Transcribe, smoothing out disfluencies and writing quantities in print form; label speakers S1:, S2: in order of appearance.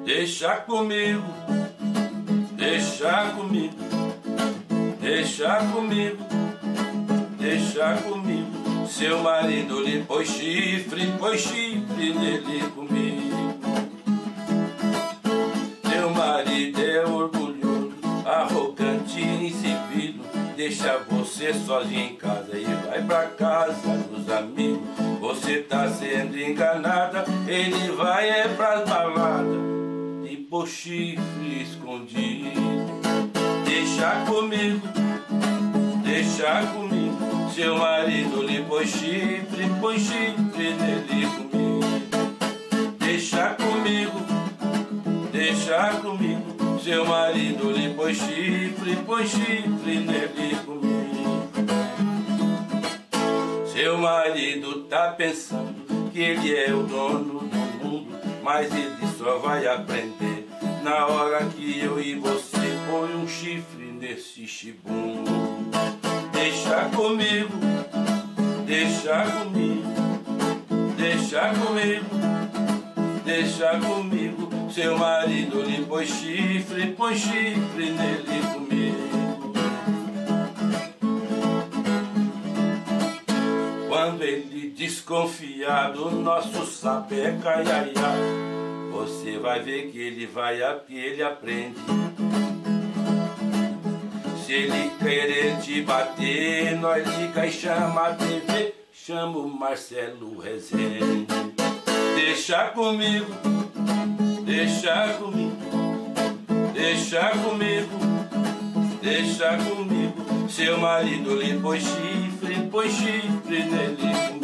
S1: Deixa comigo, deixa comigo, deixa comigo, deixa comigo. Seu marido lhe pôs chifre nele comigo. Seu marido é orgulhoso, arrogante e incipido. Deixa você sozinho em casa e vai pra casa dos amigos. Você tá sendo enganada, ele vai é pras baladas e pôr chifre escondido. Deixa comigo, deixa comigo. Seu marido lhe pôs chifre nele comigo. Deixa comigo, deixa comigo. Seu marido lhe pôs chifre nele comigo. Seu marido tá pensando que ele é o dono do mundo, mas ele só vai aprender na hora que eu e você põe um chifre nesse chibum. Deixa comigo, deixa comigo, deixa comigo, deixa comigo. Seu marido lhe pôs chifre nele comigo. Quando ele desconfiar do nosso sapé caiaiá, você vai ver que ele aprende. Se ele querer te bater, nós liga e chama a TV, chama o Marcelo Rezende. Deixa comigo, deixa comigo, deixa comigo, deixa comigo. Seu marido lhe pôs chifre nele comigo.